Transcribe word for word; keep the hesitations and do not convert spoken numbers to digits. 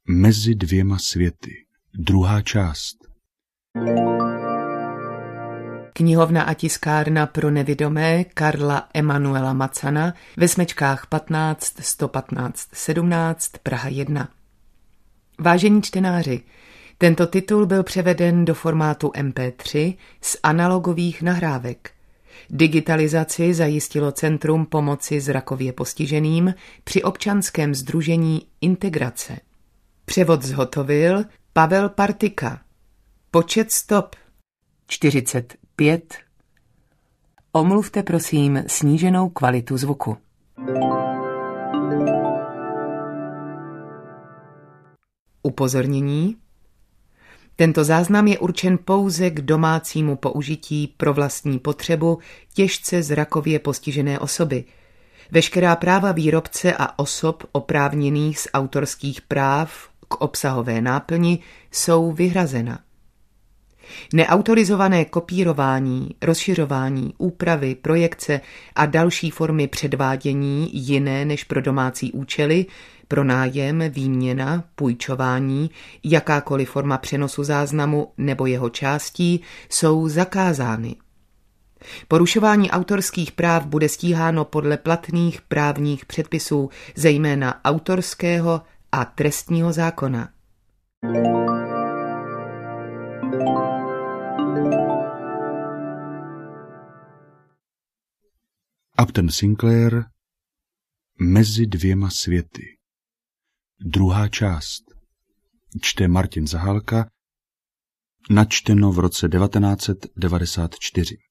Mezi dvěma světy. Druhá část. Knihovna a tiskárna pro nevidomé Karla Emanuela Macana ve Smečkách patnáct sto patnáct sedmnáct Praha jedna. Vážení čtenáři, tento titul byl převeden do formátu em pé tři z analogových nahrávek. Digitalizaci zajistilo Centrum pomoci zrakově postiženým při občanském sdružení Integrace. Převod zhotovil Pavel Partika. Počet stop čtyřicet pět. Omluvte prosím sníženou kvalitu zvuku. Upozornění. Tento záznam je určen pouze k domácímu použití pro vlastní potřebu těžce zrakově postižené osoby. Veškerá práva výrobce a osob oprávněných z autorských práv k obsahové náplni jsou vyhrazena. Neautorizované kopírování, rozšiřování, úpravy, projekce a další formy předvádění jiné než pro domácí účely, pronájem, výměna, půjčování, jakákoliv forma přenosu záznamu nebo jeho částí jsou zakázány. Porušování autorských práv bude stíháno podle platných právních předpisů, zejména autorského a trestního zákona. Upton Sinclair. Mezi dvěma světy. Druhá část. Čte Martin Zahálka. Načteno v roce devatenáct set devadesát čtyři.